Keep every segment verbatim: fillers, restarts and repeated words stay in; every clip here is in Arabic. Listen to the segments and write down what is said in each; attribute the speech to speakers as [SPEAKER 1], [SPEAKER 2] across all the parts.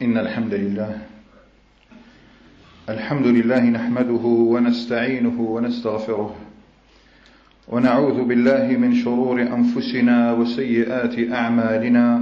[SPEAKER 1] إن الحمد لله الحمد لله نحمده ونستعينه ونستغفره ونعوذ بالله من شرور أنفسنا وسيئات أعمالنا.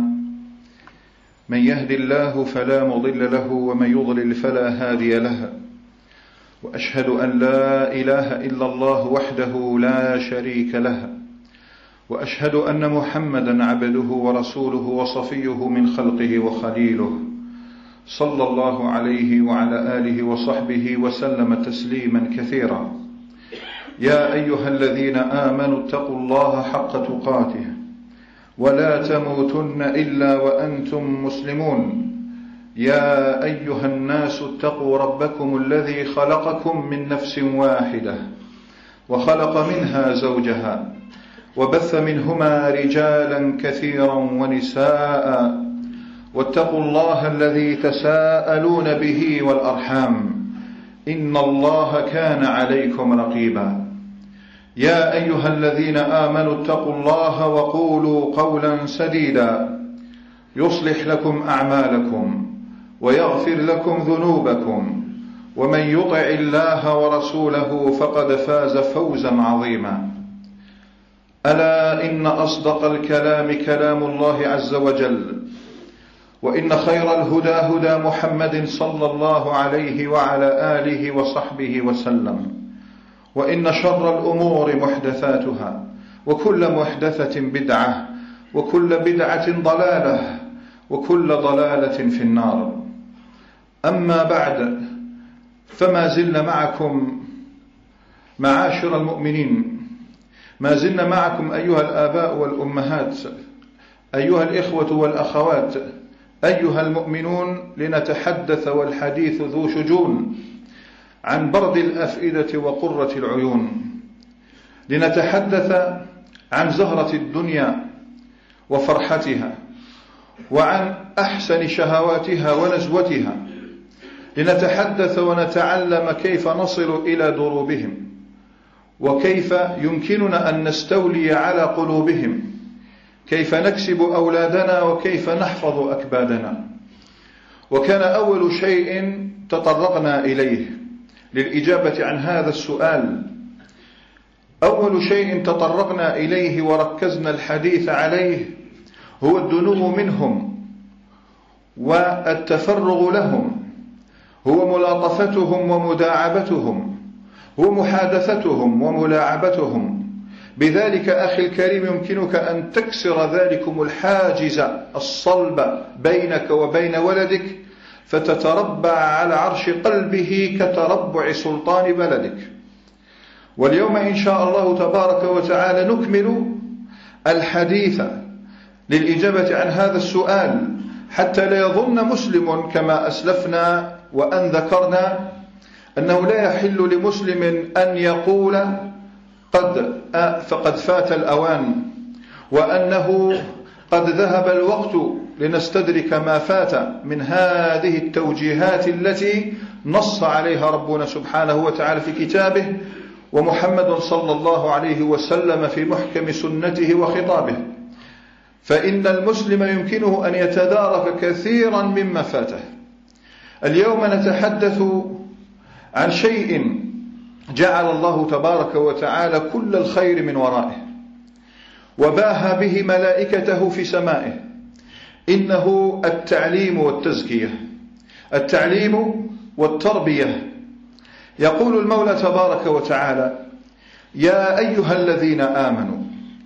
[SPEAKER 1] من يهد الله فلا مضل له ومن يضلل فلا هادي له، وأشهد أن لا إله إلا الله وحده لا شريك له، وأشهد أن محمدا عبده ورسوله وصفيه من خلقه وخليله، صلى الله عليه وعلى آله وصحبه وسلم تسليما كثيرا. يا أيها الذين آمنوا اتقوا الله حق تقاته ولا تموتن إلا وأنتم مسلمون. يا أيها الناس اتقوا ربكم الذي خلقكم من نفس واحدة وخلق منها زوجها وبث منهما رجالا كثيرا ونساء، واتقوا الله الذي تساءلون به والأرحام إن الله كان عليكم رقيبا. يا أيها الذين آمنوا اتقوا الله وقولوا قولا سديدا يصلح لكم أعمالكم ويغفر لكم ذنوبكم، ومن يطع الله ورسوله فقد فاز فوزا عظيما. ألا إن أصدق الكلام كلام الله عز وجل، وإن خير الهدى هدى محمد صلى الله عليه وعلى آله وصحبه وسلم، وإن شر الأمور محدثاتها، وكل محدثة بدعة، وكل بدعة ضلالة، وكل ضلالة في النار. أما بعد، فما زلنا معكم معاشر المؤمنين، ما زلنا معكم أيها الآباء والأمهات، أيها الإخوة والأخوات، أيها المؤمنون، لنتحدث والحديث ذو شجون عن برد الأفئدة وقرة العيون، لنتحدث عن زهرة الدنيا وفرحتها، وعن أحسن شهواتها ونزوتها، لنتحدث ونتعلم كيف نصل إلى دروبهم، وكيف يمكننا أن نستولي على قلوبهم، كيف نكسب أولادنا وكيف نحفظ أكبادنا. وكان أول شيء تطرقنا إليه للإجابة عن هذا السؤال، أول شيء تطرقنا إليه وركزنا الحديث عليه هو الدنو منهم والتفرغ لهم، هو ملاطفتهم ومداعبتهم، هو محادثتهم وملاعبتهم. بذلك أخي الكريم يمكنك أن تكسر ذلكم الحاجز الصلب بينك وبين ولدك، فتتربع على عرش قلبه كتربع سلطان بلدك. واليوم إن شاء الله تبارك وتعالى نكمل الحديث للإجابة عن هذا السؤال، حتى لا يظن مسلم كما أسلفنا وأن ذكرنا أنه لا يحل لمسلم أن يقول قد فقد فات الأوان، وأنه قد ذهب الوقت لنستدرك ما فات من هذه التوجيهات التي نص عليها ربنا سبحانه وتعالى في كتابه، ومحمد صلى الله عليه وسلم في محكم سنته وخطابه. فإن المسلم يمكنه أن يتدارك كثيرا مما فاته. اليوم نتحدث عن شيء جعل الله تبارك وتعالى كل الخير من ورائه، وباهى به ملائكته في سمائه، إنه التعليم والتزكية، التعليم والتربية. يقول المولى تبارك وتعالى: يا أيها الذين آمنوا،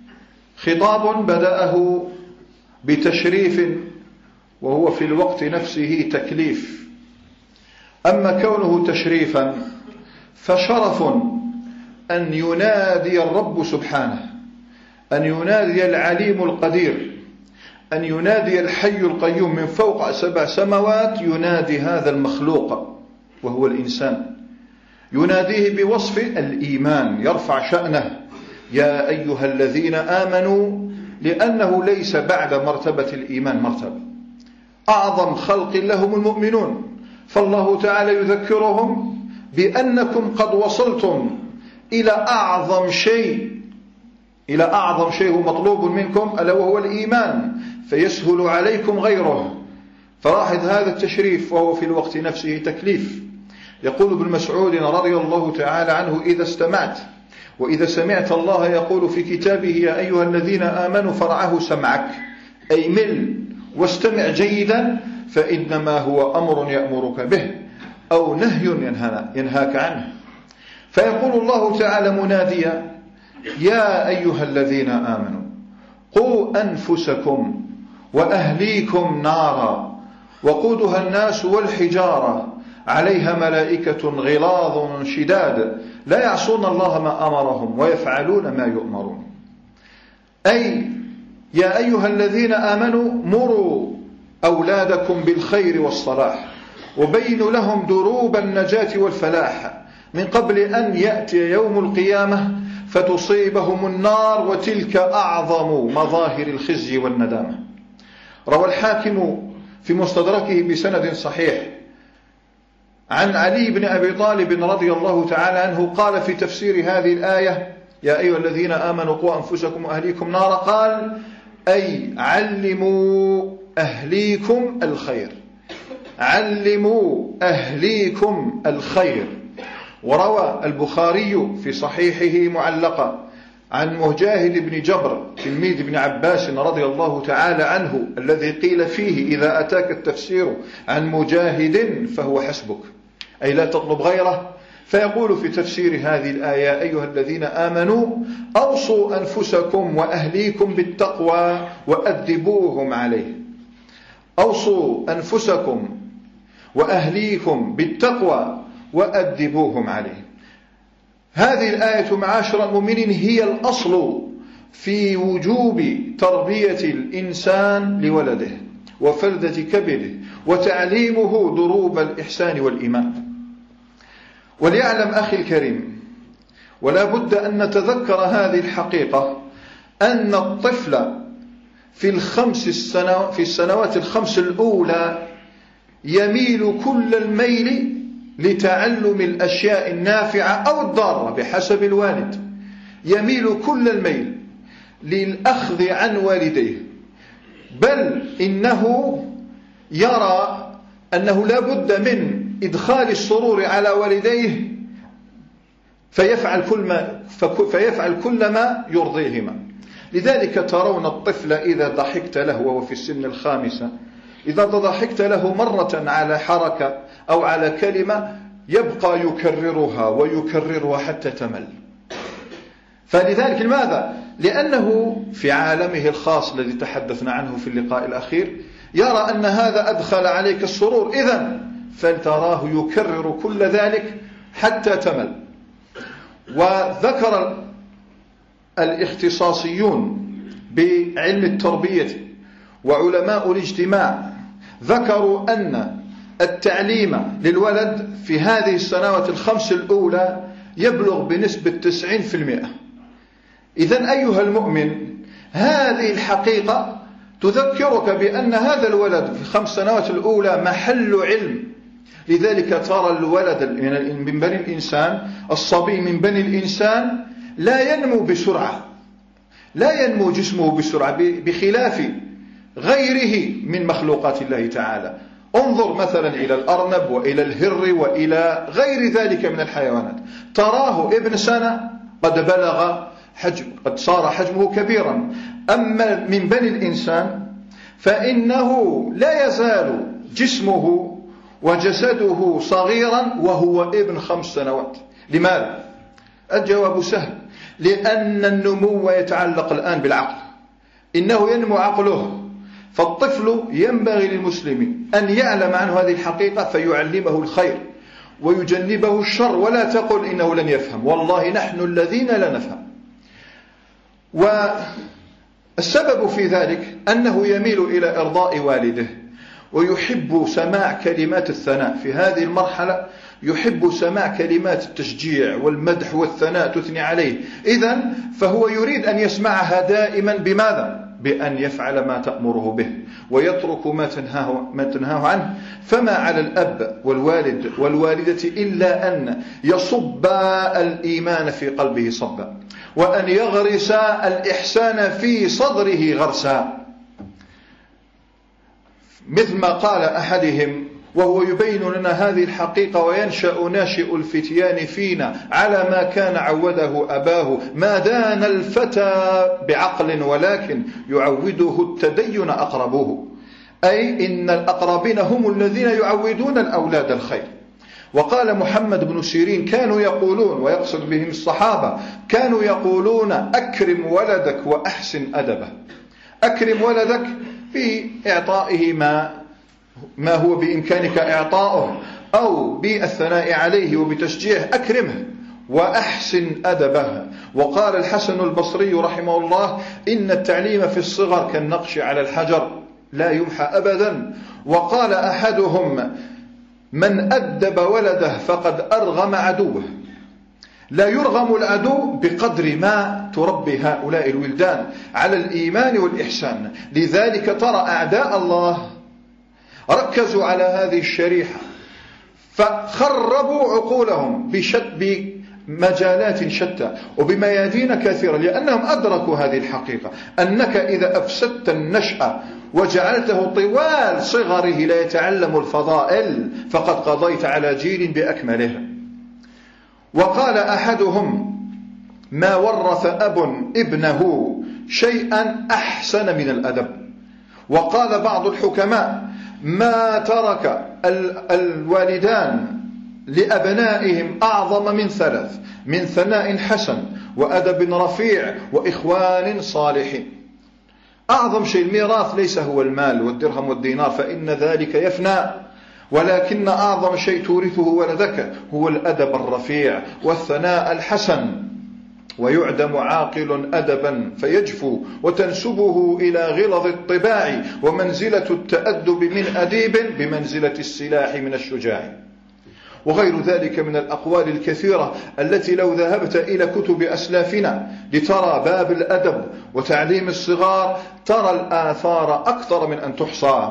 [SPEAKER 1] خطاب بدأه بتشريف وهو في الوقت نفسه تكليف. أما كونه تشريفا فشرف أن ينادي الرب سبحانه، أن ينادي العليم القدير، أن ينادي الحي القيوم من فوق سبع سماوات، ينادي هذا المخلوق وهو الإنسان، يناديه بوصف الإيمان، يرفع شأنه: يا أيها الذين آمنوا، لأنه ليس بعد مرتبة الإيمان مرتبة. أعظم خلق لهم المؤمنون، فالله تعالى يذكرهم بأنكم قد وصلتم إلى أعظم شيء، إلى أعظم شيء هو مطلوب منكم، ألا وهو الإيمان، فيسهل عليكم غيره. فلاحظ هذا التشريف وهو في الوقت نفسه تكليف. يقول ابن مسعود رضي الله تعالى عنه: إذا استمعت وإذا سمعت الله يقول في كتابه يا أيها الذين آمنوا فرعه سمعك، أي مل واستمع جيدا، فإنما هو أمر يأمرك به أو نهي ينهاك عنه. فيقول الله تعالى مناديا: يا أيها الذين آمنوا قوا أنفسكم وأهليكم نارا وقودها الناس والحجارة عليها ملائكة غلاظ شداد لا يعصون الله ما أمرهم ويفعلون ما يؤمرون. أي يا أيها الذين آمنوا مروا أولادكم بالخير والصلاح وبينوا لهم دروب النجاة والفلاح من قبل أن يأتي يوم القيامة فتصيبهم النار، وتلك أعظم مظاهر الخزي والندامة. روى الحاكم في مستدركه بسند صحيح عن علي بن أبي طالب رضي الله تعالى عنه قال في تفسير هذه الآية: يا أيها الذين آمنوا قوا أنفسكم وأهليكم نارا، قال: أي علموا أهليكم الخير، علموا أهليكم الخير. وروى البخاري في صحيحه معلقا عن مجاهد بن جبر تلميذ ابن عباس رضي الله تعالى عنه الذي قيل فيه: إذا أتاك التفسير عن مجاهد فهو حسبك، أي لا تطلب غيره. فيقول في تفسير هذه الآية: أيها الذين آمنوا أوصوا أنفسكم وأهليكم بالتقوى وأدبوهم عليه. أوصوا أنفسكم وأهليكم بالتقوى وأدبوهم عليه. هذه الآية معاشر المؤمنين هي الأصل في وجوب تربية الإنسان لولده وفلذة كبده وتعليمه دروب الإحسان والإيمان. وليعلم أخي الكريم، ولا بد أن نتذكر هذه الحقيقة، أن الطفل في الخمس السنوات في السنوات الخمس الأولى يميل كل الميل لتعلم الأشياء النافعة أو الضارة بحسب الوالد، يميل كل الميل للأخذ عن والديه، بل إنه يرى أنه لا بد من إدخال السرور على والديه فيفعل كل ما, فيفعل كل ما يرضيهما. لذلك ترون الطفل إذا ضحكت له وهو في السن الخامسة، إذا ضحكت له مرة على حركة أو على كلمة يبقى يكررها ويكررها حتى تمل. فلذلك لماذا؟ لأنه في عالمه الخاص الذي تحدثنا عنه في اللقاء الأخير يرى أن هذا أدخل عليك السرور، إذن فلتراه يكرر كل ذلك حتى تمل. وذكر الاختصاصيون بعلم التربية وعلماء الاجتماع ذكروا أن التعليم للولد في هذه السنوات الخمس الأولى يبلغ بنسبة تسعين بالمئة. إذن أيها المؤمن، هذه الحقيقة تذكرك بأن هذا الولد في الخمس سنوات الأولى محل علم. لذلك ترى الولد من بني الإنسان، الصبي من بني الإنسان لا ينمو بسرعة، لا ينمو جسمه بسرعة بخلاف غيره من مخلوقات الله تعالى. انظر مثلا إلى الأرنب وإلى الهر وإلى غير ذلك من الحيوانات، تراه ابن سنة قد بلغ حجم، قد صار حجمه كبيرا. أما من بني الإنسان فإنه لا يزال جسمه وجسده صغيرا وهو ابن خمس سنوات. لماذا؟ الجواب سهل، لأن النمو يتعلق الآن بالعقل، إنه ينمو عقله. فالطفل ينبغي للمسلم أن يعلم عنه هذه الحقيقة فيعلمه الخير ويجنبه الشر، ولا تقل إنه لن يفهم، والله نحن الذين لا نفهم. والسبب في ذلك أنه يميل إلى إرضاء والده ويحب سماع كلمات الثناء. في هذه المرحلة يحب سماع كلمات التشجيع والمدح والثناء تثني عليه، إذن فهو يريد أن يسمعها دائما. بماذا؟ بأن يفعل ما تأمره به ويترك ما تنهاه, ما تنهاه عنه. فما على الأب والوالد والوالدة إلا أن يصب الإيمان في قلبه صبا، وأن يغرس الإحسان في صدره غرسا. مثل ما قال أحدهم وهو يبين لنا هذه الحقيقة: وينشأ ناشئ الفتيان فينا على ما كان عوده أباه، ما دان الفتى بعقل ولكن يعوده التدين أقربوه. أي إن الأقربين هم الذين يعودون الأولاد الخير. وقال محمد بن سيرين: كانوا يقولون، ويقصد بهم الصحابة، كانوا يقولون: أكرم ولدك وأحسن أدبه. أكرم ولدك بإعطائه ما ما هو بإمكانك إعطاؤه، أو بالثناء عليه وبتشجيعه، أكرمه وأحسن أدبه. وقال الحسن البصري رحمه الله: إن التعليم في الصغر كالنقش على الحجر لا يمحى أبدا. وقال أحدهم: من أدب ولده فقد أرغم عدوه. لا يرغم العدو بقدر ما تربي هؤلاء الولدان على الإيمان والإحسان. لذلك ترى أعداء الله ركزوا على هذه الشريحة فخربوا عقولهم بمجالات شتى وبميادين كثيرة، لأنهم أدركوا هذه الحقيقة: أنك إذا أفسدت النشأة وجعلته طوال صغره لا يتعلم الفضائل فقد قضيت على جيل بأكمله. وقال أحدهم: ما ورث أب ابنه شيئا أحسن من الأدب. وقال بعض الحكماء: ما ترك الوالدان لأبنائهم أعظم من ثلاث: من ثناء حسن، وأدب رفيع، وإخوان صالحين. أعظم شيء الميراث ليس هو المال والدرهم والدينار، فإن ذلك يفنى، ولكن أعظم شيء تورثه ولدك هو الأدب الرفيع والثناء الحسن. ويعدم عاقل أدبا فيجفو، وتنسبه إلى غلظ الطباع، ومنزلة التأدب من أديب بمنزلة السلاح من الشجاع. وغير ذلك من الأقوال الكثيرة التي لو ذهبت إلى كتب أسلافنا لترى باب الأدب وتعليم الصغار ترى الآثار أكثر من أن تحصى.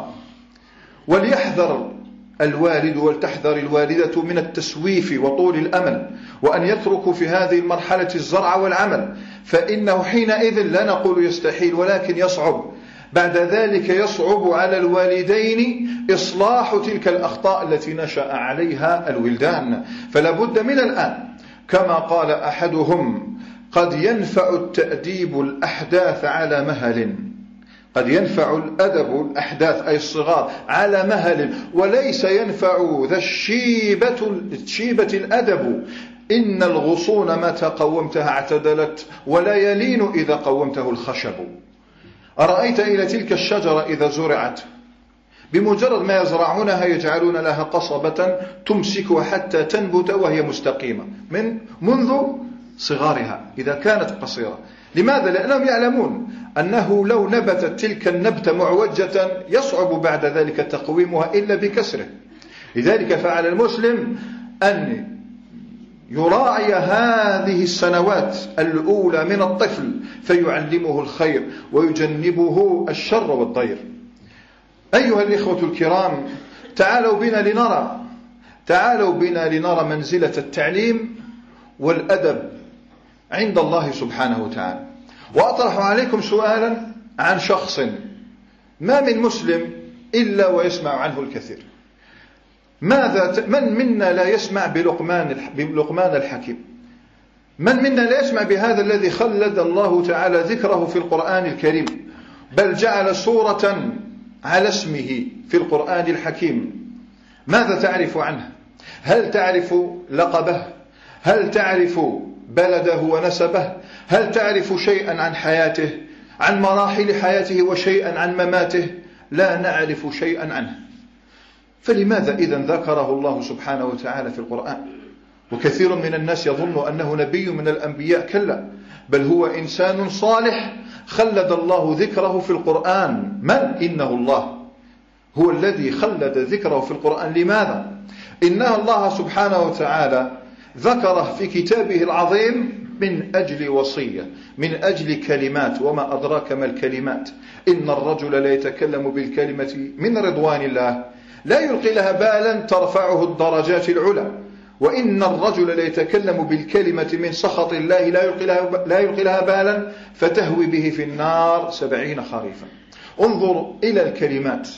[SPEAKER 1] وليحذر الوالد ولتحذر الوالدة من التسويف وطول الأمل، وأن يتركوا في هذه المرحلة الزرع والعمل، فإنه حينئذ لا نقول يستحيل ولكن يصعب. بعد ذلك يصعب على الوالدين إصلاح تلك الأخطاء التي نشأ عليها الولدان. فلا بد من الآن، كما قال أحدهم: قد ينفع التأديب الأحداث على مهل. قد ينفع الأدب الأحداث أي الصغار على مهل، وليس ينفع ذا الشيبة, الشيبة الأدب. إن الغصون متى قومتها اعتدلت، ولا يلين إذا قومته الخشب. أرأيت إلى تلك الشجرة إذا زرعت، بمجرد ما يزرعونها يجعلون لها قصبة تمسكها حتى تنبت وهي مستقيمة من منذ صغارها إذا كانت قصيرة. لماذا؟ لأنهم يعلمون أنه لو نبتت تلك النبتة معوجة يصعب بعد ذلك تقويمها إلا بكسره. لذلك فعلى المسلم أن يراعي هذه السنوات الأولى من الطفل فيعلمه الخير ويجنبه الشر والضير. أيها الإخوة الكرام، تعالوا بنا لنرى تعالوا بنا لنرى منزلة التعليم والأدب عند الله سبحانه وتعالى. وأطرح عليكم سؤالا عن شخص ما من مسلم إلا ويسمع عنه الكثير. ماذا من منا لا يسمع بلقمان بلقمان الحكيم؟ من منا لا يسمع بهذا الذي خلد الله تعالى ذكره في القرآن الكريم، بل جعل سورة على اسمه في القرآن الحكيم؟ ماذا تعرف عنه؟ هل تعرف لقبه؟ هل تعرف بلده ونسبه؟ هل تعرف شيئا عن حياته، عن مراحل حياته، وشيئا عن مماته؟ لا نعرف شيئا عنه. فلماذا إذن ذكره الله سبحانه وتعالى في القرآن؟ وكثير من الناس يظن أنه نبي من الأنبياء، كلا، بل هو إنسان صالح خلد الله ذكره في القرآن. من؟ إنه الله هو الذي خلد ذكره في القرآن. لماذا؟ إن الله سبحانه وتعالى ذكره في كتابه العظيم من أجل وصية، من أجل كلمات. وما أدراك ما الكلمات؟ إن الرجل لا يتكلم بالكلمة من رضوان الله لا يلقي لها بالا ترفعه الدرجات العلى، وإن الرجل لا يتكلم بالكلمة من سخط الله لا يلقي لها, لا يلقي لها بالا فتهوي به في النار سبعين خريفا. انظر إلى الكلمات.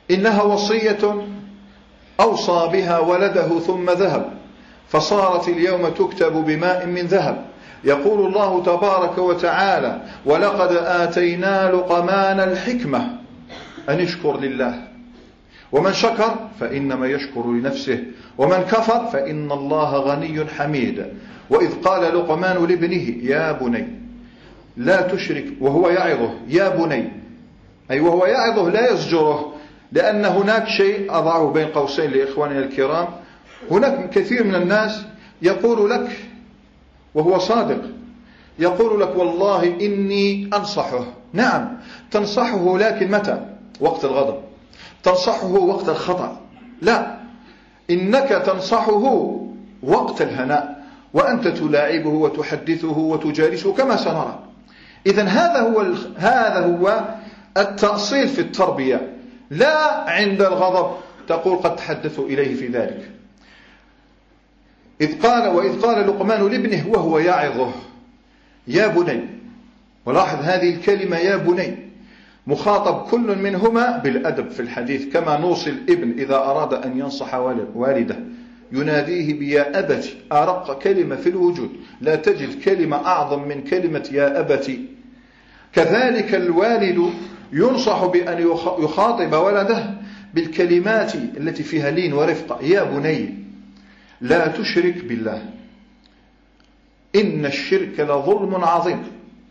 [SPEAKER 1] إنها وصية أوصى بها ولده ثم ذهب، فصارت اليوم تكتب بماء من ذهب. يقول الله تبارك وتعالى: ولقد آتينا لقمان الحكمة أن اشكر لله، ومن شكر فإنما يشكر لنفسه، ومن كفر فإن الله غني حميد. وإذ قال لقمان لابنه: يا بني لا تشرك، وهو يعظه يا بني، أي وهو يعظه لا يزجره، لأن هناك شيء أضعه بين قوسين لإخواننا الكرام. هناك كثير من الناس يقول لك وهو صادق، يقول لك: والله إني أنصحه. نعم تنصحه، لكن متى؟ وقت الغضب. تنصحه وقت الخطأ؟ لا، إنك تنصحه وقت الهناء، وأنت تلاعبه وتحدثه وتجالسه كما سنرى. إذن هذا هو هذا هو التأصيل في التربية، لا عند الغضب تقول قد تحدثوا إليه في ذلك. إذ قال وإذ قال لقمان لابنه وهو يعظه: يا بني. ولاحظ هذه الكلمة يا بني، مخاطب كل منهما بالأدب في الحديث، كما نوصي الابن إذا أراد أن ينصح والده يناديه بيا أبتي، أرق كلمة في الوجود، لا تجد كلمة أعظم من كلمة يا أبتي. كذلك الوالد ينصح بأن يخاطب ولده بالكلمات التي فيها لين ورفقة: يا بني لا تشرك بالله إن الشرك لظلم عظيم.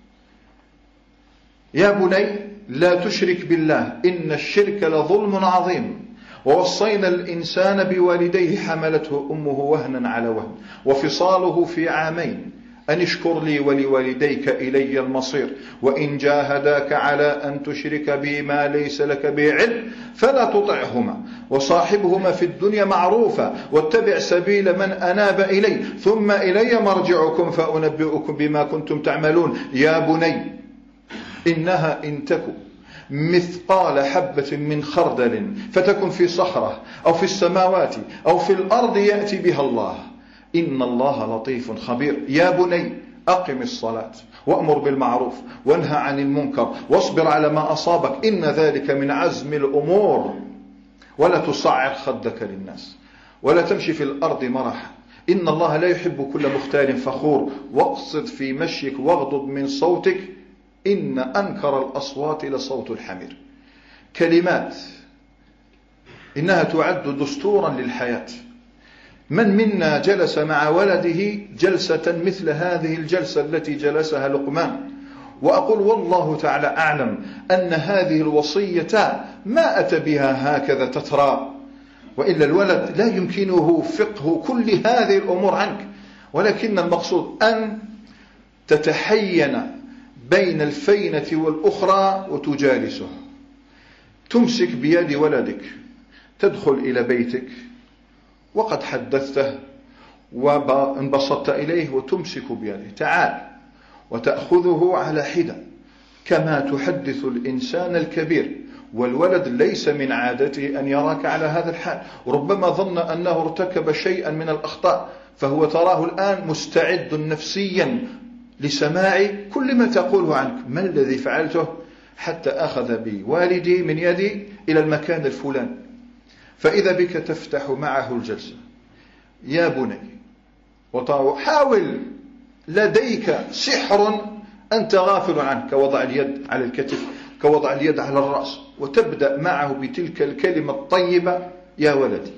[SPEAKER 1] يا بني لا تشرك بالله إن الشرك لظلم عظيم. ووصينا الإنسان بوالديه حملته أمه وهنا على وهن وفصاله في عامين أن اشكر لي ولوالديك إلي المصير، وإن جاهداك على أن تشرك بي ما ليس لك به علم فلا تطعهما، وصاحبهما في الدنيا معروفا، واتبع سبيل من أناب إلي، ثم إلي مرجعكم فأنبئكم بما كنتم تعملون. يا بني إنها إن تكن مثقال حبة من خردل فتكن في صخرة أو في السماوات أو في الأرض يأتي بها الله إن الله لطيف خبير. يا بني أقم الصلاة وأمر بالمعروف وانهى عن المنكر واصبر على ما أصابك إن ذلك من عزم الأمور، ولا تصعر خدك للناس ولا تمشي في الأرض مرحا إن الله لا يحب كل مختال فخور، واقصد في مشيك واغضض من صوتك إن أنكر الأصوات لصوت الحمير. كلمات إنها تعد دستورا للحياة. من منا جلس مع ولده جلسة مثل هذه الجلسة التي جلسها لقمان؟ وأقول والله تعالى أعلم أن هذه الوصية ما أتى بها هكذا تترى، وإلا الولد لا يمكنه فقه كل هذه الأمور عنك، ولكن المقصود أن تتحين بين الفينة والأخرى وتجالسه. تمسك بيد ولدك تدخل إلى بيتك وقد حدثته وانبسطت إليه وتمسك بيده، تعال، وتأخذه على حدة كما تحدث الإنسان الكبير. والولد ليس من عادته أن يراك على هذا الحال، ربما ظن أنه ارتكب شيئا من الأخطاء، فهو تراه الآن مستعد نفسيا لسماع كل ما تقوله عنك. ما الذي فعلته حتى أخذ بوالدي من يدي إلى المكان الفلاني؟ فإذا بك تفتح معه الجلسة: يا بني، وحاول، لديك سحر أنت غافل عنه، كوضع اليد على الكتف، كوضع اليد على الرأس، وتبدأ معه بتلك الكلمة الطيبة: يا ولدي.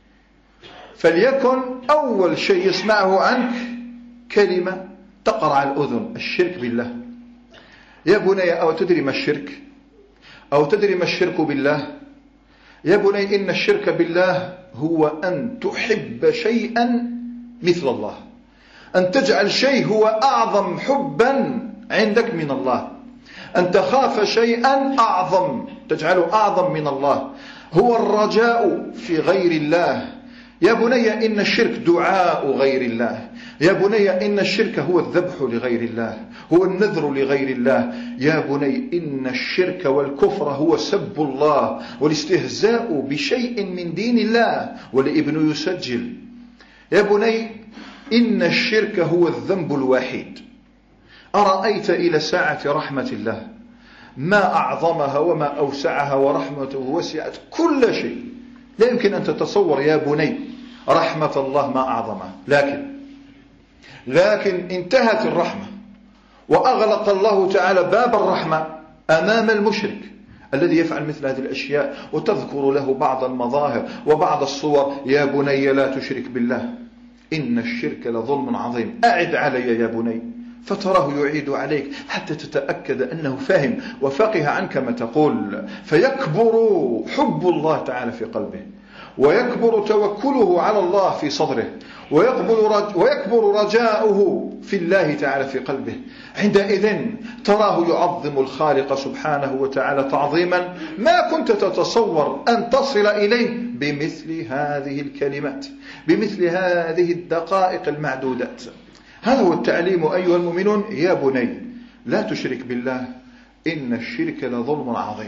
[SPEAKER 1] فليكن أول شيء يسمعه عنك كلمة تقرع الأذن: الشرك بالله. يا بني أو تدري ما الشرك؟ أو تدري ما الشرك بالله؟ يا بني إن الشرك بالله هو أن تحب شيئا مثل الله، أن تجعل شيء هو أعظم حبا عندك من الله، أن تخاف شيئا أعظم تجعله أعظم من الله، هو الرجاء في غير الله. يا بني إن الشرك دعاء غير الله. يا بني إن الشرك هو الذبح لغير الله، هو النذر لغير الله. يا بني إن الشرك والكفر هو سب الله والاستهزاء بشيء من دين الله، والابن يسجل: يا بني إن الشرك هو الذنب الوحيد. أرأيت إلى ساعة رحمة الله، ما أعظمها وما أوسعها، ورحمته وسعت كل شيء. لا يمكن أن تتصور يا بني رحمة الله ما أعظمها. لكن لكن انتهت الرحمة وأغلق الله تعالى باب الرحمة أمام المشرك الذي يفعل مثل هذه الأشياء، وتذكر له بعض المظاهر وبعض الصور. يا بني لا تشرك بالله إن الشرك لظلم عظيم. أعد علي يا بني، فتراه يعيد عليك حتى تتأكد أنه فهم وفقه عنك ما تقول، فيكبر حب الله تعالى في قلبه، ويكبر توكله على الله في صدره، ويكبر رجاؤه في الله تعالى في قلبه. عندئذ تراه يعظم الخالق سبحانه وتعالى تعظيما ما كنت تتصور أن تصل إليه بمثل هذه الكلمات، بمثل هذه الدقائق المعدودات. هذا هو التعليم أيها المؤمنون. يا بني لا تشرك بالله إن الشرك لظلم عظيم.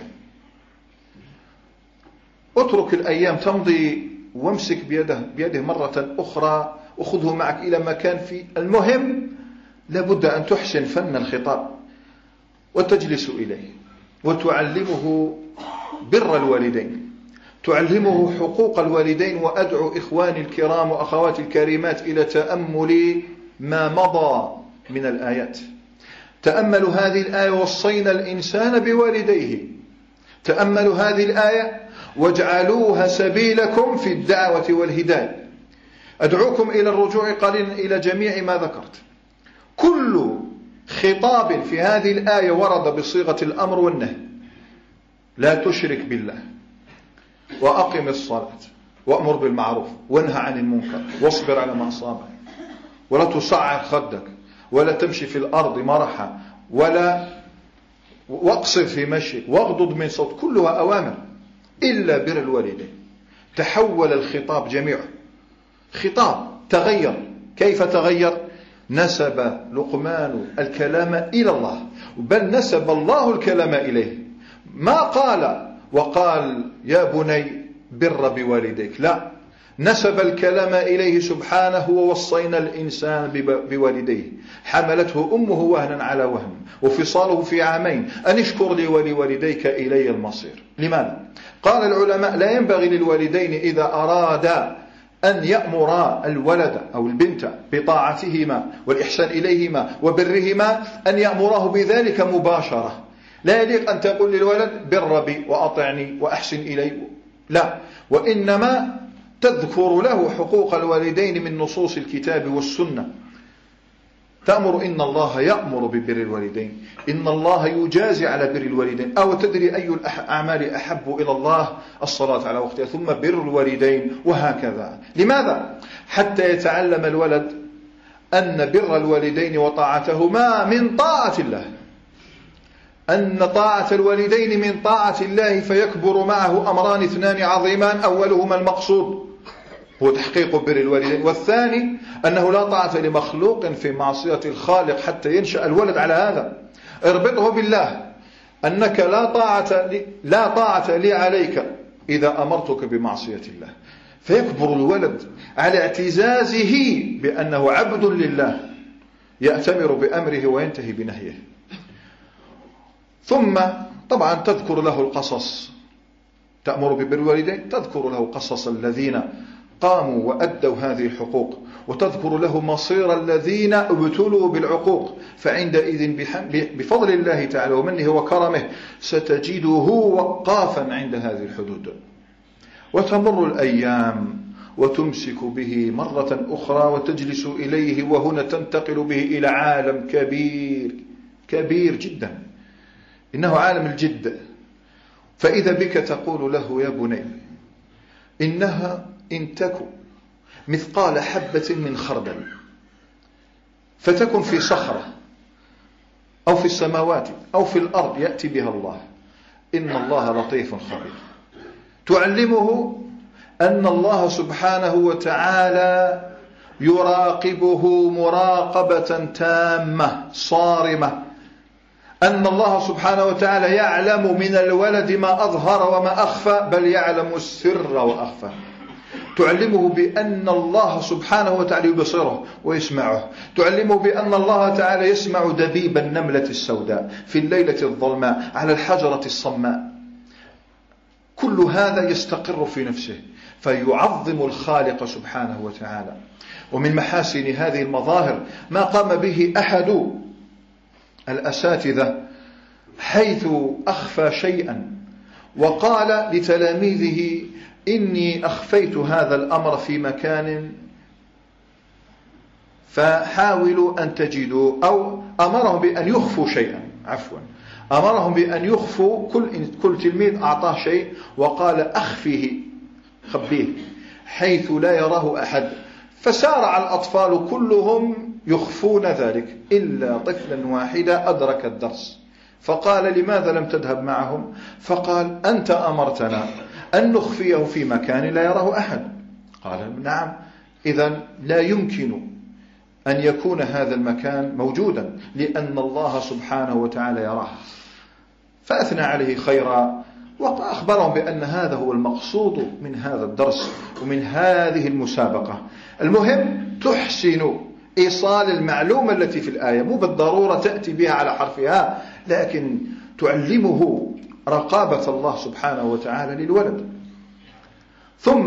[SPEAKER 1] اترك الأيام تمضي وامسك بيده, بيده مرة أخرى، أخذه معك إلى مكان فيه. المهم لابد أن تحسن فن الخطاب وتجلس إليه وتعلمه بر الوالدين، تعلمه حقوق الوالدين. وأدعو إخواني الكرام وأخواتي الكريمات إلى تأمل ما مضى من الآيات. تأملوا هذه الآية: وصينا الإنسان بوالديه. تأملوا هذه الآية واجعلوها سبيلكم في الدعوة والهداية. أدعوكم إلى الرجوع قليلا إلى جميع ما ذكرت. كل خطاب في هذه الآية ورد بصيغة الأمر والنهي. لا تشرك بالله، وأقم الصلاة، وأمر بالمعروف، وانهى عن المنكر، واصبر على ما أصابك، ولا تصعر خدك، ولا تمشي في الأرض مرحا، ولا واقصد في مشيك، واغضض من صوت. كلها أوامر إلا بر الوالدين. تحول الخطاب جميعه، خطاب تغير. كيف تغير؟ نسب لقمان الكلام إلى الله، بل نسب الله الكلام إليه. ما قال وقال يا بني بر بوالديك، لا، نسب الكلام إليه سبحانه. ووصينا الإنسان بوالديه، حملته أمه وهنا على وهن، وفصاله في عامين، أن اشكر لي ولوالديك إلي المصير. لماذا؟ قال العلماء: لا ينبغي للوالدين إذا أرادا أن يأمر الولد أو البنت بطاعتهما والإحسان إليهما وبرهما أن يأمره بذلك مباشرة. لا يليق أن تقول للولد بر بي وأطعني وأحسن إلي، لا، وإنما تذكر له حقوق الوالدين من نصوص الكتاب والسنة. تأمر: إن الله يأمر ببر الوالدين، إن الله يجازي على بر الوالدين. أو تدري أي الأعمال أحب إلى الله؟ الصلاة على وقتها، ثم بر الوالدين، وهكذا. لماذا؟ حتى يتعلم الولد أن بر الوالدين وطاعتهما من طاعة الله، أن طاعة الوالدين من طاعة الله، فيكبر معه أمران اثنان عظيمان. أولهما المقصود هو تحقيق بر الوالدين، والثاني أنه لا طاعة لمخلوق في معصية الخالق حتى ينشأ الولد على هذا. اربطه بالله أنك لا طاعة لي, لا طاعة لي عليك إذا أمرتك بمعصية الله، فيكبر الولد على اعتزازه بأنه عبد لله يأتمر بأمره وينتهي بنهيه. ثم طبعا تذكر له القصص، تأمر ببر الوالدين، تذكر له قصص الذين قاموا وأدوا هذه الحقوق، وتذكر له مصير الذين ابتلوا بالعقوق. فعندئذ بفضل الله تعالى ومنه وكرمه ستجده وقافا عند هذه الحدود. وتمر الأيام وتمسك به مرة أخرى وتجلس إليه، وهنا تنتقل به إلى عالم كبير كبير جدا، إنه عالم الجد. فإذا بك تقول له يا بني إنها إن تكن مثقال حبة من خردل فتكن في صخرة أو في السماوات أو في الأرض يأتي بها الله، إن الله لطيف خبير. تعلمه أن الله سبحانه وتعالى يراقبه مراقبة تامة صارمة، أن الله سبحانه وتعالى يعلم من الولد ما أظهر وما أخفى، بل يعلم السر وأخفى. تعلمه بأن الله سبحانه وتعالى يبصره ويسمعه، تعلمه بأن الله تعالى يسمع دبيب النملة السوداء في الليلة الظلماء على الحجرة الصماء. كل هذا يستقر في نفسه فيعظم الخالق سبحانه وتعالى. ومن محاسن هذه المظاهر ما قام به أحد الأساتذة حيث أخفى شيئا وقال لتلاميذه: إني أخفيت هذا الأمر في مكان فحاولوا أن تجدوا، أو أمرهم بأن يخفوا شيئا، عفوا أمرهم بأن يخفوا، كل, كل تلميذ أعطاه شيء وقال: أخفيه، خبيه حيث لا يراه أحد. فسارع الأطفال كلهم يخفون ذلك إلا طفلا واحدا أدرك الدرس فقال: لماذا لم تذهب معهم؟ فقال: أنت أمرتنا أن نخفيه في مكان لا يراه أحد. قال: نعم، إذن لا يمكن أن يكون هذا المكان موجودا لأن الله سبحانه وتعالى يراه. فأثنى عليه خيرا وأخبرهم بأن هذا هو المقصود من هذا الدرس ومن هذه المسابقة. المهم تحسن إيصال المعلومة التي في الآية، مو بالضرورة تأتي بها على حرفها، لكن تعلمه رقابة الله سبحانه وتعالى للولد. ثم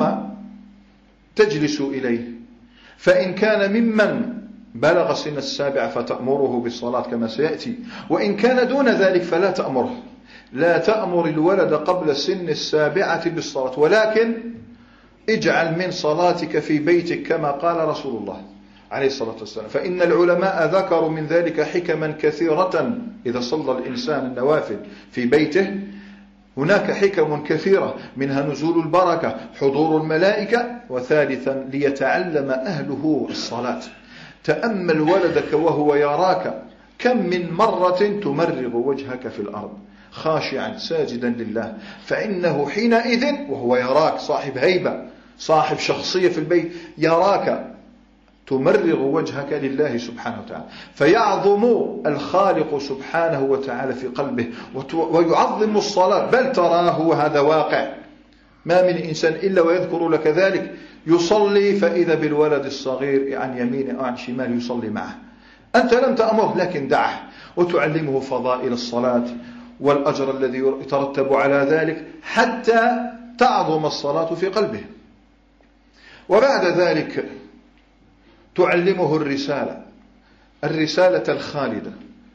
[SPEAKER 1] تجلس إليه، فإن كان ممن بلغ سن السابعة فتأمره بالصلاة كما سيأتي، وإن كان دون ذلك فلا تأمره. لا تأمر الولد قبل سن السابعة بالصلاة، ولكن اجعل من صلاتك في بيتك كما قال رسول الله عليه الصلاة والسلام. فإن العلماء ذكروا من ذلك حكما كثيرة. إذا صلى الإنسان النوافل في بيته هناك حكم كثيرة، منها نزول البركة، حضور الملائكة، وثالثا ليتعلم أهله الصلاة. تأمل ولدك وهو يراك كم من مرة تمرغ وجهك في الأرض خاشعا ساجدا لله، فإنه حينئذ وهو يراك صاحب هيبة صاحب شخصية في البيت يراك تمرغ وجهك لله سبحانه وتعالى، فيعظم الخالق سبحانه وتعالى في قلبه ويعظم الصلاة. بل تراه وهذا واقع، ما من إنسان إلا ويذكر لك ذلك، يصلي فإذا بالولد الصغير عن يمينه أو عن شماله يصلي معه. أنت لم تأمره لكن دعه وتعلمه فضائل الصلاة والأجر الذي يترتب على ذلك حتى تعظم الصلاة في قلبه. وبعد ذلك تعلمه الرسالة، الرسالة الخالدة،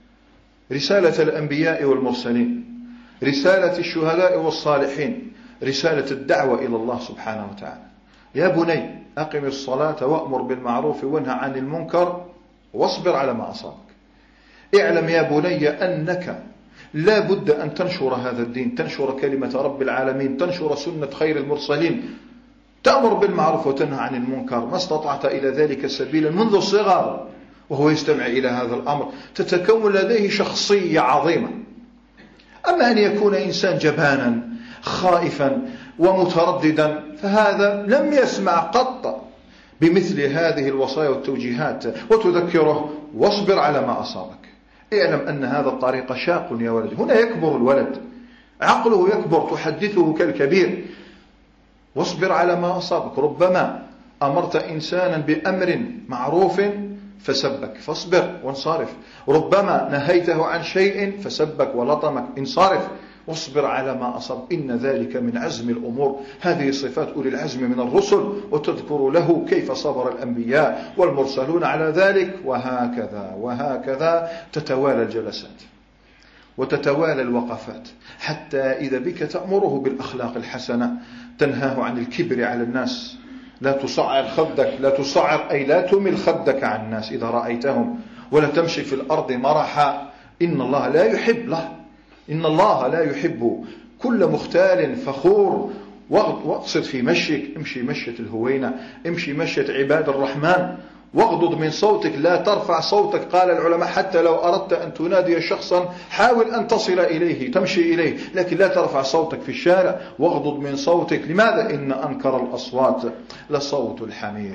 [SPEAKER 1] رسالة الأنبياء والمرسلين، رسالة الشهداء والصالحين، رسالة الدعوة إلى الله سبحانه وتعالى. يا بني أقم الصلاة وأمر بالمعروف وانهى عن المنكر واصبر على ما أصابك. اعلم يا بني أنك لا بد أن تنشر هذا الدين، تنشر كلمة رب العالمين، تنشر سنة خير المرسلين، تأمر بالمعروف وتنهى عن المنكر ما استطعت إلى ذلك سبيلا منذ الصغر. وهو يستمع إلى هذا الأمر تتكون لديه شخصية عظيمة. أما أن يكون إنسان جبانا خائفا ومترددا فهذا لم يسمع قط بمثل هذه الوصايا والتوجيهات وتذكره واصبر على ما أصابك. اعلم أن هذا الطريق شاق يا ولد. هنا يكبر الولد، عقله يكبر، تحدثه كالكبير. واصبر على ما أصابك. ربما أمرت إنسانا بأمر معروف فسبك فاصبر وانصرف، ربما نهيته عن شيء فسبك ولطمك، انصرف واصبر على ما أصاب، إن ذلك من عزم الأمور. هذه صفات أولي العزم من الرسل، وتذكر له كيف صبر الأنبياء والمرسلون على ذلك. وهكذا وهكذا تتوالى الجلسات وتتوالى الوقفات، حتى إذا بك تأمره بالأخلاق الحسنة، تنهاه عن الكبر على الناس. لا تصعر خدك، لا تصعر أي لا تمل خدك عن الناس إذا رأيتهم، ولا تمشي في الأرض مرحا، إن الله لا يحب له إن الله لا يحب كل مختال فخور. واقصد في مشيك، امشي مشية الهوينة، امشي مشية عباد الرحمن، واغضض من صوتك، لا ترفع صوتك. قال العلماء حتى لو أردت أن تنادي شخصا حاول أن تصل إليه، تمشي إليه، لكن لا ترفع صوتك في الشارع، واغضض من صوتك. لماذا؟ إن أنكر الأصوات لصوت الحمير.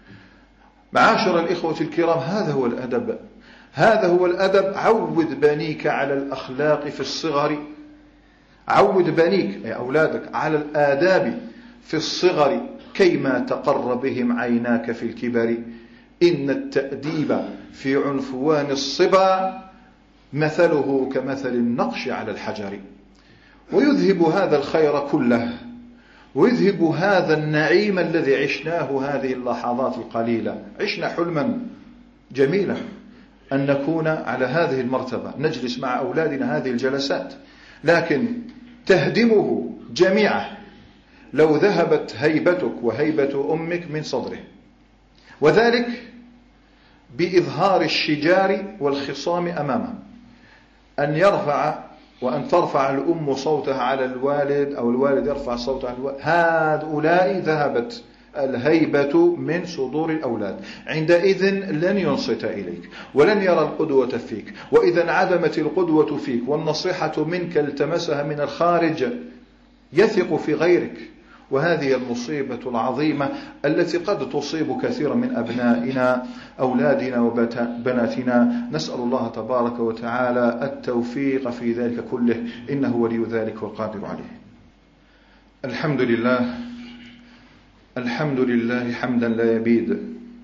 [SPEAKER 1] معاشر الإخوة الكرام، هذا هو الأدب، هذا هو الأدب. عود بنيك على الأخلاق في الصغر، عود بنيك أي أولادك على الآداب في الصغر كيما تقر بهم عيناك في الكبر إن التأديب في عنفوان الصبا مثله كمثل النقش على الحجر. ويذهب هذا الخير كله ويذهب هذا النعيم الذي عشناه هذه اللحظات القليلة. عشنا حلما جميلا أن نكون على هذه المرتبة، نجلس مع أولادنا هذه الجلسات، لكن تهدمه جميعه لو ذهبت هيبتك وهيبة أمك من صدره، وذلك بإظهار الشجار والخصام أمامه. أن يرفع وأن ترفع الأم صوتها على الوالد أو الوالد يرفع صوته على الوالد، هؤلاء ذهبت الهيبة من صدور الأولاد. عندئذ لن ينصت إليك ولن يرى القدوة فيك، وإذا انعدمت القدوة فيك والنصيحة منك التمسها من الخارج يثق في غيرك. وهذه المصيبة العظيمة التي قد تصيب كثيرا من أبنائنا أولادنا وبناتنا. نسأل الله تبارك وتعالى التوفيق في ذلك كله، إنه ولي ذلك والقادر عليه. الحمد لله الحمد لله حمدا لا يبيد،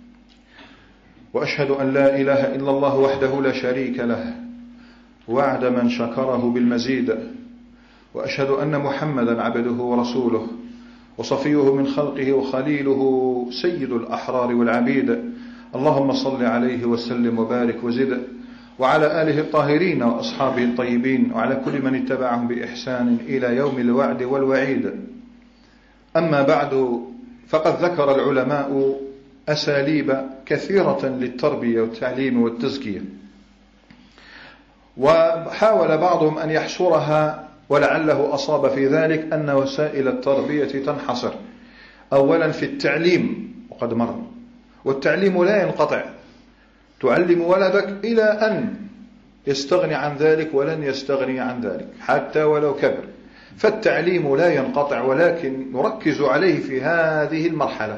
[SPEAKER 1] وأشهد أن لا إله إلا الله وحده لا شريك له وعد من شكره بالمزيد، وأشهد أن محمدا عبده ورسوله وصفيه من خلقه وخليله سيد الأحرار والعبيد. اللهم صل عليه وسلم وبارك وزد، وعلى آله الطاهرين وأصحابه الطيبين، وعلى كل من اتبعهم بإحسان إلى يوم الوعد والوعيد. أما بعد، فقد ذكر العلماء أساليب كثيرة للتربية والتعليم والتزكية، وحاول بعضهم أن يحصرها ولعله أصاب في ذلك أن وسائل التربية تنحصر أولا في التعليم، وقد مر، والتعليم لا ينقطع. تعلم ولدك إلى أن يستغني عن ذلك ولن يستغني عن ذلك حتى ولو كبر، فالتعليم لا ينقطع، ولكن نركز عليه في هذه المرحلة.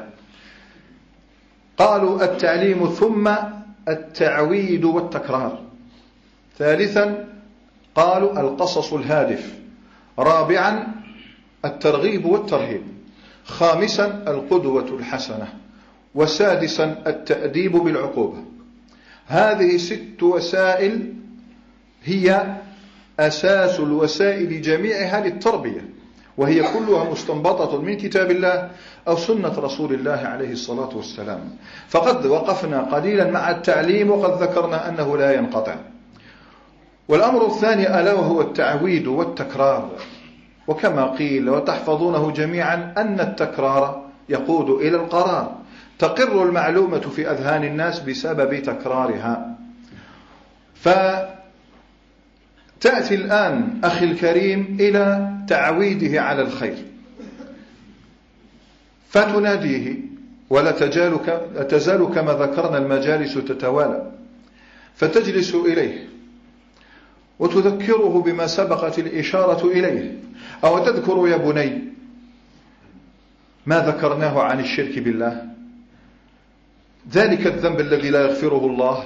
[SPEAKER 1] قالوا التعليم ثم التعويد والتكرار. ثالثا قالوا القصص الهادف. رابعا الترغيب والترهيب. خامسا القدوة الحسنة. وسادسا التأديب بالعقوبة. هذه ست وسائل هي أساس الوسائل جميعها للتربية، وهي كلها مستنبطة من كتاب الله أو سنة رسول الله عليه الصلاة والسلام. فقد وقفنا قليلا مع التعليم وقد ذكرنا أنه لا ينقطع. والأمر الثاني ألا وهو التعويد والتكرار، وكما قيل وتحفظونه جميعا أن التكرار يقود إلى القرار. تقر المعلومة في أذهان الناس بسبب تكرارها. فتأتي الآن أخي الكريم إلى تعويده على الخير، فتناديه، ولا تزال كما ذكرنا المجالس تتوالى، فتجلس إليه وتذكره بما سبقت الإشارة إليه. أو تذكر يا بني ما ذكرناه عن الشرك بالله، ذلك الذنب الذي لا يغفره الله.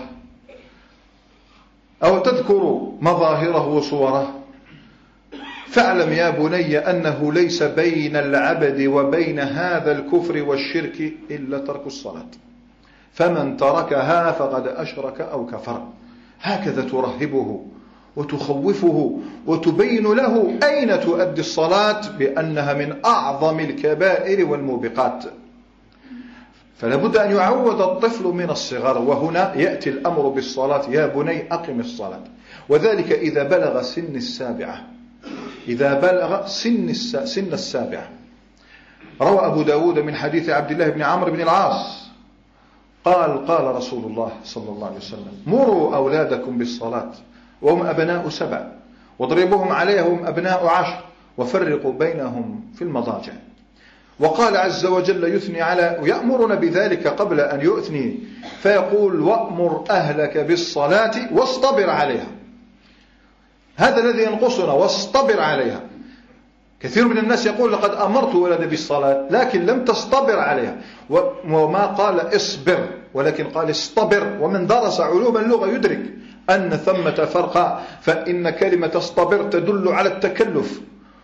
[SPEAKER 1] أو تذكر مظاهره وصوره. فاعلم يا بني أنه ليس بين العبد وبين هذا الكفر والشرك إلا ترك الصلاة، فمن تركها فقد أشرك أو كفر. هكذا ترهبه وتخوفه وتبين له أين تؤدي الصلاة بأنها من أعظم الكبائر والموبقات. فلا بد أن يعود الطفل من الصغر، وهنا يأتي الأمر بالصلاة. يا بني أقم الصلاة، وذلك إذا بلغ سن السابعة. إذا بلغ سن, سن السابعة. روى أبو داود من حديث عبد الله بن عمرو بن العاص قال قال رسول الله صلى الله عليه وسلم: مروا أولادكم بالصلاة وهم أبناء سبع، واضربوهم عليها وهم أبناء عشر، وفرقوا بينهم في المضاجع. وقال عز وجل يثني على ويأمرنا بذلك قبل أن يؤثني، فيقول: وأمر أهلك بالصلاة واصطبر عليها. هذا الذي ينقصنا، واصطبر عليها. كثير من الناس يقول: لقد أمرت ولدي بالصلاة، لكن لم تصطبر عليها. وما قال اصبر، ولكن قال اصطبر. ومن درس علوم اللغة يدرك أن ثمة فرقا، فإن كلمة اصطبر تدل على التكلف،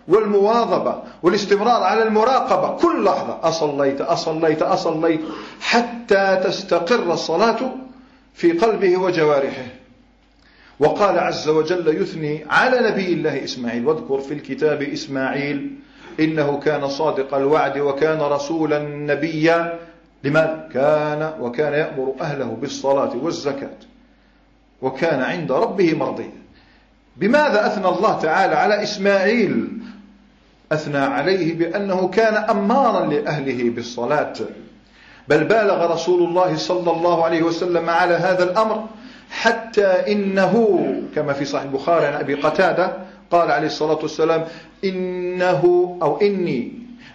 [SPEAKER 1] والمواظبة والاستمرار على المراقبة كل لحظة، أصليت أصليت أصليت، حتى تستقر الصلاة في قلبه وجوارحه. وقال عز وجل يثني على نبي الله إسماعيل: واذكر في الكتاب إسماعيل إنه كان صادق الوعد وكان رسولا نبيا. لماذا؟ كان وكان يأمر أهله بالصلاة والزكاة وكان عند ربه مرضيا. بماذا أثنى الله تعالى على إسماعيل؟ أثنى عليه بأنه كان أمارا لأهله بالصلاة، بل بالغ رسول الله صلى الله عليه وسلم على هذا الأمر، حتى إنه كما في صحيح البخاري عن أبي قتادة قال عليه الصلاة والسلام: إنه أو إني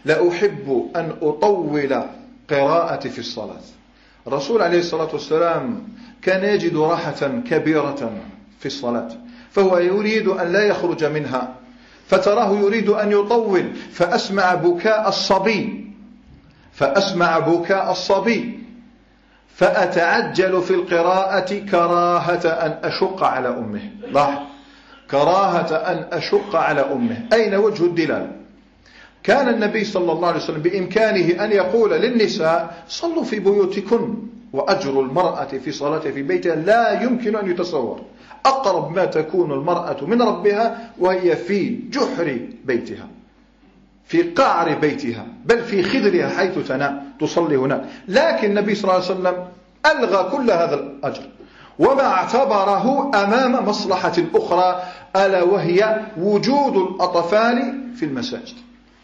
[SPEAKER 1] لأحب أن أطول قراءتي في الصلاة. الرسول عليه الصلاة والسلام كان يجد راحة كبيرة في الصلاة، فهو يريد أن لا يخرج منها، فتراه يريد أن يطول، فأسمع بكاء الصبي فأسمع بكاء الصبي فأتعجل في القراءة كراهة أن أشق على أمه. لاحظ، كراهة أن أشق على أمه. أين وجه الدلالة؟ كان النبي صلى الله عليه وسلم بإمكانه أن يقول للنساء: صلوا في بيوتكن، وأجر المرأة في صلاتها في بيتها لا يمكن أن يتصور. أقرب ما تكون المرأة من ربها وهي في جحر بيتها، في قعر بيتها، بل في خدرها حيث تنام تصلي هناك. لكن النبي صلى الله عليه وسلم ألغى كل هذا الأجر وما اعتبره أمام مصلحة أخرى، ألا وهي وجود الأطفال في المساجد.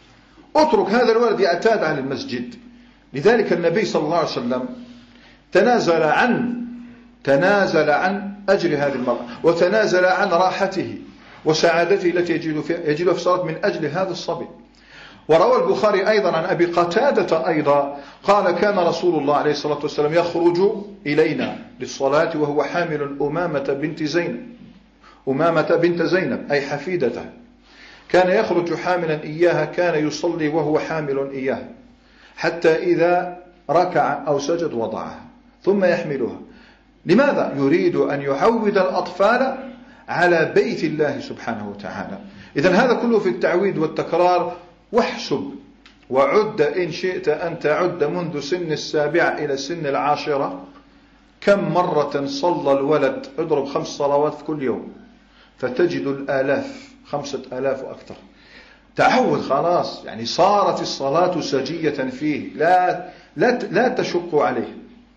[SPEAKER 1] اترك هذا الولد يعتاد على المسجد. لذلك النبي صلى الله عليه وسلم تنازل عن تنازل عن أجر هذه المرأة، وتنازل عن راحته وسعادته التي يجد في يجدها في الصلاة من أجل هذا الصبي. وروى البخاري أيضا عن أبي قتادة أيضا قال: كان رسول الله عليه الصلاة والسلام يخرج إلينا للصلاة وهو حامل أمامة بنت زينب أمامة بنت زينب أي حفيدته، كان يخرج حاملا إياها، كان يصلي وهو حامل إياها، حتى إذا ركع أو سجد وضعها ثم يحملها. لماذا؟ يريد أن يعود الأطفال على بيت الله سبحانه وتعالى. إذن هذا كله في التعويد والتكرار. واحسب وعد إن شئت أن تعد منذ سن السابعة إلى سن العاشرة كم مرة صلى الولد. اضرب خمس صلوات في كل يوم فتجد الآلاف، خمسة آلاف وأكثر. تعود خلاص، يعني صارت الصلاة سجية فيه، لا, لا, لا تشق عليه.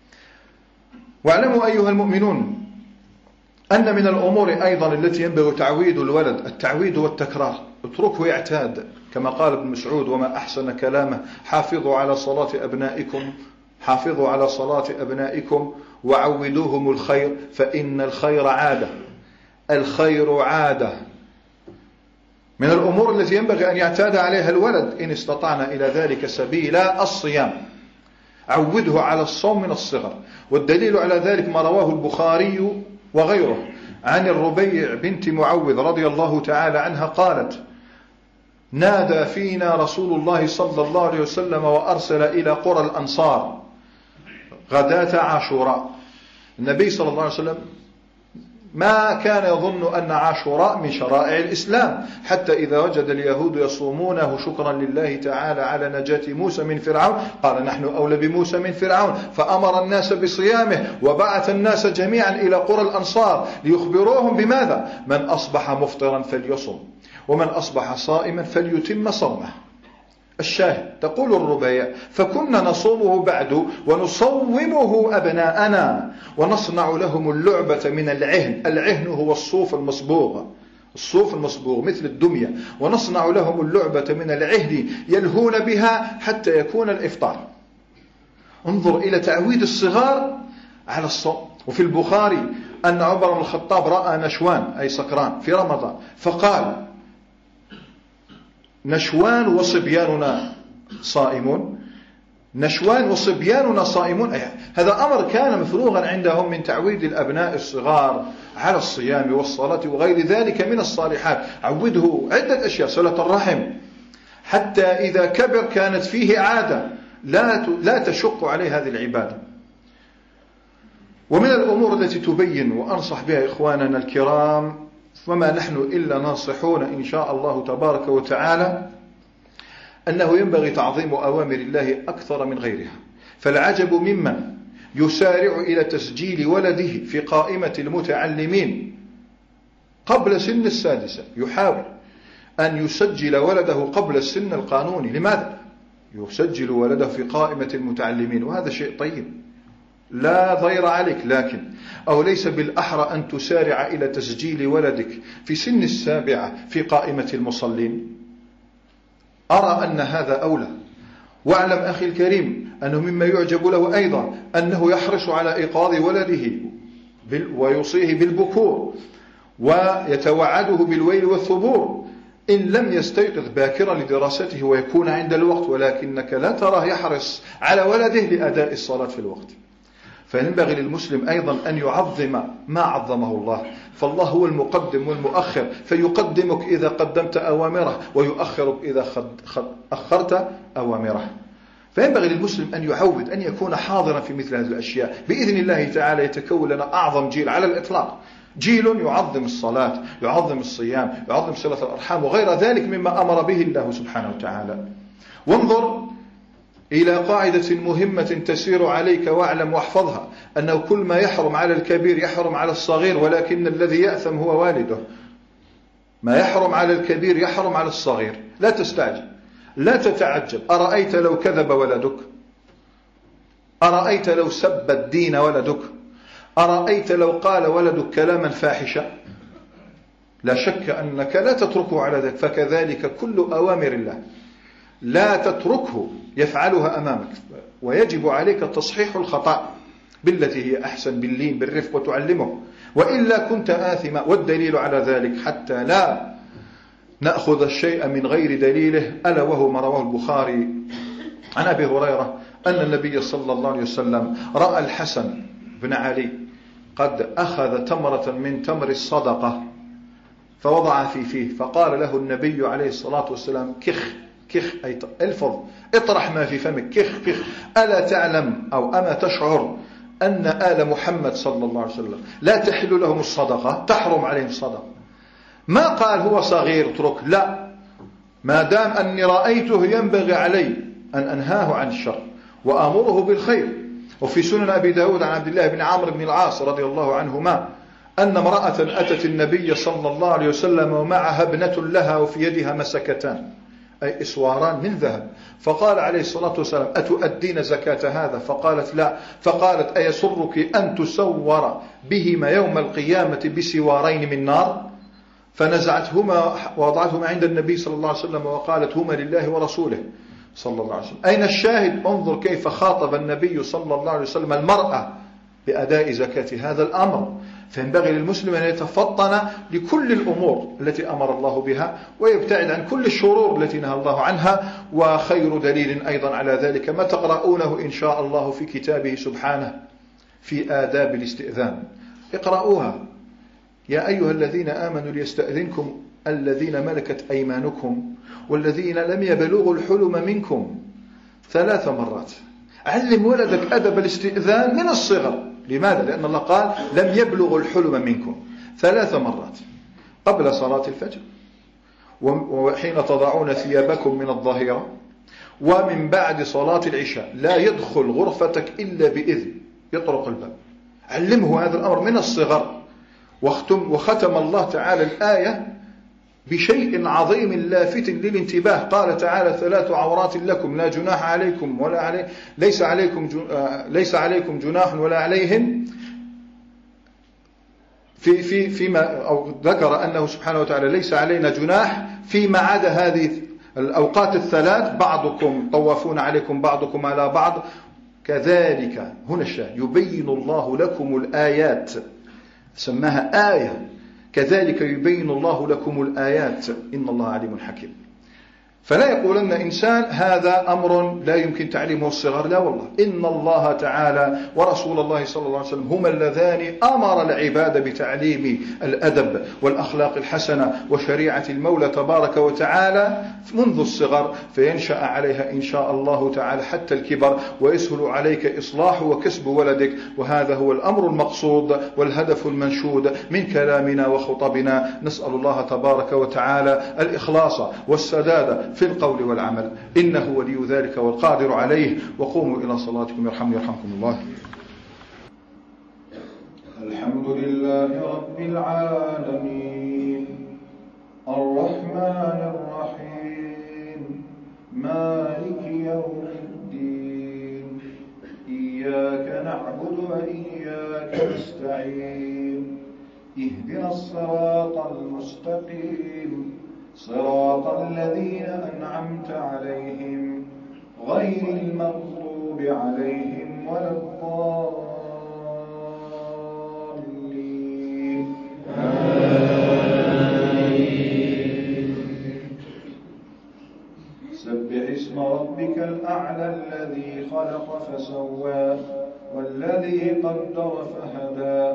[SPEAKER 1] واعلموا أيها المؤمنون أن من الأمور أيضا التي ينبغي تعويد الولد التعويد والتكرار. اتركه يعتاد، كما قال ابن مسعود: وما أحسن كلامه، حافظوا على صلاة أبنائكم حافظوا على صلاة أبنائكم وعودوهم الخير، فإن الخير عادة الخير عادة. من الأمور التي ينبغي أن يعتاد عليها الولد إن استطعنا إلى ذلك سبيلا الصيام. عوده على الصوم من الصغر. والدليل على ذلك ما رواه البخاري وغيره عن الربيع بنت معوذ رضي الله تعالى عنها قالت: نادى فينا رسول الله صلى الله عليه وسلم وأرسل إلى قرى الأنصار غداة عاشوراء. النبي صلى الله عليه وسلم ما كان يظن أن عاشوراء من شرائع الإسلام، حتى إذا وجد اليهود يصومونه شكرا لله تعالى على نجاة موسى من فرعون قال: نحن أولى بموسى من فرعون، فأمر الناس بصيامه وبعث الناس جميعا إلى قرى الأنصار ليخبروهم بماذا؟ من أصبح مفطرا فليصم، ومن أصبح صائما فليتم صومه. الشاهد تقول الربيع: فكنا نصومه بعد ونصومه أبناءنا ونصنع لهم اللعبة من العهن. العهن هو الصوف المصبوغ الصوف المصبوغ مثل الدمية، ونصنع لهم اللعبة من العهن يلهون بها حتى يكون الإفطار. انظر إلى تعويد الصغار على الصوم. وفي البخاري أن عمر بن الخطاب رأى نشوان أي سكران في رمضان فقال: نشوان وصبياننا صائمون نشوان وصبياننا صائمون. أي هذا أمر كان مفروغا عندهم من تعويد الأبناء الصغار على الصيام والصلاة وغير ذلك من الصالحات. عوده عدة أشياء: صلة الرحم، حتى إذا كبر كانت فيه عادة لا لا تشق عليه هذه العبادة. ومن الأمور التي تبين وأنصح بها إخواننا الكرام وما نحن إلا ناصحون إن شاء الله تبارك وتعالى أنه ينبغي تعظيم أوامر الله أكثر من غيرها. فالعجب ممن يسارع إلى تسجيل ولده في قائمة المتعلمين قبل سن السادسة، يحاول أن يسجل ولده قبل السن القانوني. لماذا؟ يسجل ولده في قائمة المتعلمين، وهذا شيء طيب لا ضير عليك، لكن أو ليس بالأحرى أن تسارع إلى تسجيل ولدك في سن السابعة في قائمة المصلين؟ أرى أن هذا أولى. واعلم أخي الكريم أنه مما يعجب له أيضا أنه يحرص على إيقاظ ولده ويوصيه بالبكور ويتوعده بالويل والثبور إن لم يستيقظ باكرا لدراسته ويكون عند الوقت، ولكنك لا تراه يحرص على ولده لأداء الصلاة في الوقت. فينبغي للمسلم أيضا أن يعظم ما عظمه الله، فالله هو المقدم والمؤخر، فيقدمك إذا قدمت أوامره ويؤخرك إذا أخرت أوامره. فينبغي للمسلم أن يعود أن يكون حاضرا في مثل هذه الأشياء. بإذن الله تعالى يتكون لنا أعظم جيل على الإطلاق، جيل يعظم الصلاة، يعظم الصيام، يعظم صلة الأرحام وغير ذلك مما أمر به الله سبحانه وتعالى. وانظر إلى قاعدة مهمة تسير عليك واعلم واحفظها، أنه كل ما يحرم على الكبير يحرم على الصغير، ولكن الذي يأثم هو والده. ما يحرم على الكبير يحرم على الصغير. لا تستعجل، لا تتعجب. أرأيت لو كذب ولدك؟ أرأيت لو سب الدين ولدك؟ أرأيت لو قال ولدك كلاما فاحشا؟ لا شك أنك لا تتركه على ذلك. فكذلك كل أوامر الله لا تتركه يفعلها أمامك، ويجب عليك تصحيح الخطأ بالتي هي أحسن، باللين بالرفق، وتعلمه، وإلا كنت آثما. والدليل على ذلك حتى لا نأخذ الشيء من غير دليله ألا وهو ما رواه البخاري عن أبي هريرة أن النبي صلى الله عليه وسلم رأى الحسن بن علي قد أخذ تمرة من تمر الصدقة فوضع في فيه، فقال له النبي عليه الصلاة والسلام كخ كخ، أي الفظ، اطرح ما في فمك، كخ كخ. ألا تعلم أو أما تشعر أن آل محمد صلى الله عليه وسلم لا تحل لهم الصدقة، تحرم عليهم الصدقة؟ ما قال هو صغير اترك، لا، ما دام أني رأيته ينبغي علي أن أنهاه عن الشر وآمره بالخير. وفي سنن أبي داود عن عبد الله بن عمرو بن العاص رضي الله عنهما أن امرأة أتت النبي صلى الله عليه وسلم ومعها ابنة لها وفي يدها مسكتان، أي إسواران من ذهب، فقال عليه الصلاة والسلام أتؤدين زكاة هذا؟ فقالت لا، فقالت أيسرك أن تسور بهما يوم القيامة بسوارين من نار؟ فنزعتهما ووضعتهما عند النبي صلى الله عليه وسلم وقالت هما لله ورسوله صلى الله عليه وسلم. أين الشاهد؟ انظر كيف خاطب النبي صلى الله عليه وسلم المرأة بأداء زكاة هذا الأمر. فينبغي للمسلم أن يتفطن لكل الأمور التي أمر الله بها ويبتعد عن كل الشرور التي نهى الله عنها. وخير دليل أيضا على ذلك ما تقرؤونه إن شاء الله في كتابه سبحانه في آداب الاستئذان. اقرأوها يا أيها الذين آمنوا ليستأذنكم الذين ملكت أيمانكم والذين لم يبلغوا الحلم منكم ثلاث مرات. علم ولدك أدب الاستئذان من الصغر. لماذا؟ لأن الله قال لم يبلغوا الحلم منكم ثلاث مرات، قبل صلاة الفجر، وحين تضعون ثيابكم من الظهيرة، ومن بعد صلاة العشاء. لا يدخل غرفتك إلا بإذن، يطرق الباب. علمه هذا الأمر من الصغر. وختم الله تعالى الآية بشيء عظيم لافت للانتباه. قال تعالى ثلاث عورات لكم لا جناح عليكم ولا علي ليس عليكم ليس عليكم جناح ولا عليهن في في فيما أو ذكر أنه سبحانه وتعالى ليس علينا جناح فيما عدا هذه الأوقات الثلاث. بعضكم طوافون عليكم بعضكم على بعض كذلك. هنا الشاهد يبين الله لكم الآيات، سماها آية. كذلك يبين الله لكم الآيات إن الله عليم حكيم. فلا يقولن إنسان هذا أمر لا يمكن تعليمه الصغر، لا والله، إن الله تعالى ورسول الله صلى الله عليه وسلم هما اللذان أمر العباد بتعليم الأدب والأخلاق الحسنة وشريعة المولى تبارك وتعالى منذ الصغر، فينشأ عليها إن شاء الله تعالى حتى الكبر، ويسهل عليك إصلاح وكسب ولدك. وهذا هو الأمر المقصود والهدف المنشود من كلامنا وخطبنا. نسأل الله تبارك وتعالى الإخلاص والسداد في القول والعمل، إنه ولي ذلك والقادر عليه. وقوموا إلى صلاتكم يرحمني يرحمكم الله. الحمد لله رب العالمين الرحمن الرحيم مالك يوم الدين إياك نعبد وإياك نستعين اهدنا الصراط المستقيم صراط الذين أنعمت عليهم غير المغضوب عليهم ولا الضالين آمين. سبح اسم ربك الأعلى الذي خلق فسوى والذي قدر فهدى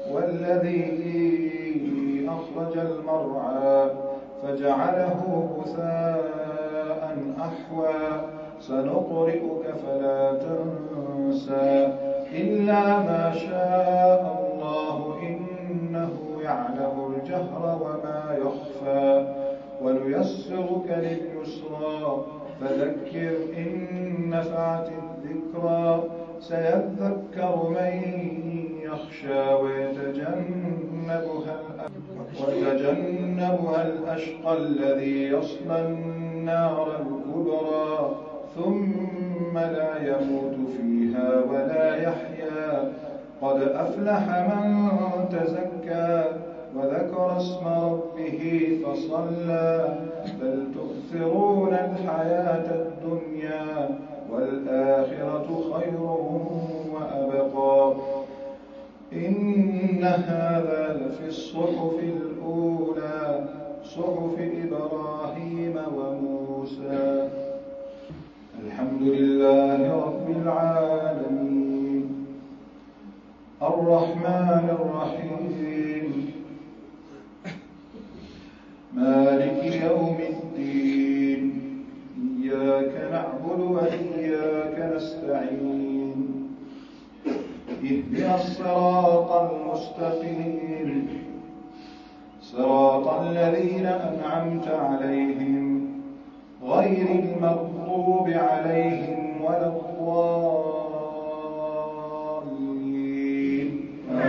[SPEAKER 1] والذي أخرج المرعى فجعله غثاء أحوى سنقرئك فلا تنسى إلا ما شاء الله إنه يعلم الجهر وما يخفى ونيسرك لليسرى فذكر إن نفعت الذكرى سيذكر من يخشى ويتجنبها ويتجنبها الأشقى الذي يصلى النار الكبرى ثم لا يموت فيها ولا يحيا قد أفلح من تزكى وذكر اسم ربه فصلى بل تؤثرون الحياة الدنيا والآخرة خير وأبقى إن هذا لفي الصحف الأولى صحف إبراهيم وموسى. الحمد لله رب العالمين الرحمن الرحيم مالك يوم الدين إياك نعبد وإياك نستعين اهدنا الصراط المستقيم صراط الذين أنعمت عليهم غير المغضوب عليهم ولا الضالين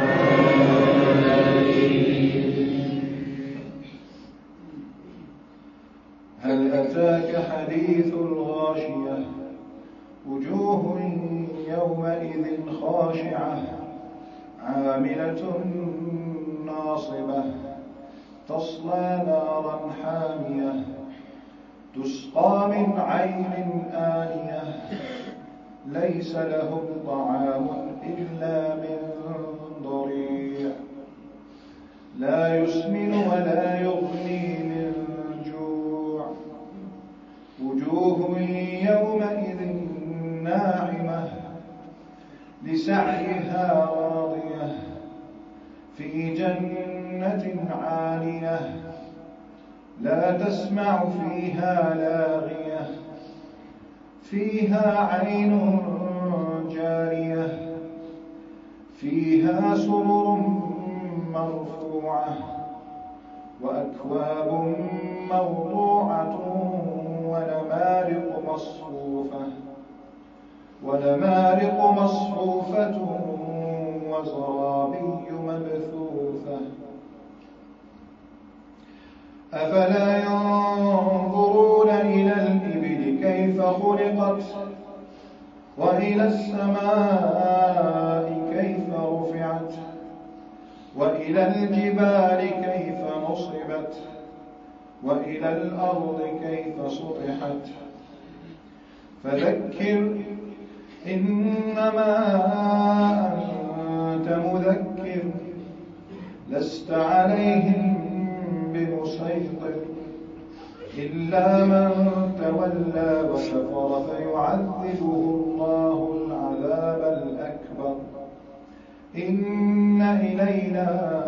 [SPEAKER 1] هل أتاك حديث الغاشية وجوه يومئذ خاشعة عاملة ناصبة تصلى نارا حامية تسقى من عين آنية ليس لهم طعام إلا من ضريع لا يسمن ولا يغني من جوع وجوه يومئذ ناعمة لسعيها راضية في جنة عالية لا تسمع فيها لاغية فيها عين جارية فيها سرر مرفوعة وأكواب موضوعة ونمارق مصفوفة ونمارق مصفوفة وزرابي مبثوثة أفلا ينظرون إلى الإبل كيف خلقت وإلى السماء كيف رفعت وإلى الجبال كيف نصبت وإلى الأرض كيف سطحت فذكر إنما أنت مذكر لست عليهم بمسيطر إلا من تولى وكفر فيعذبه الله العذاب الأكبر إن إلينا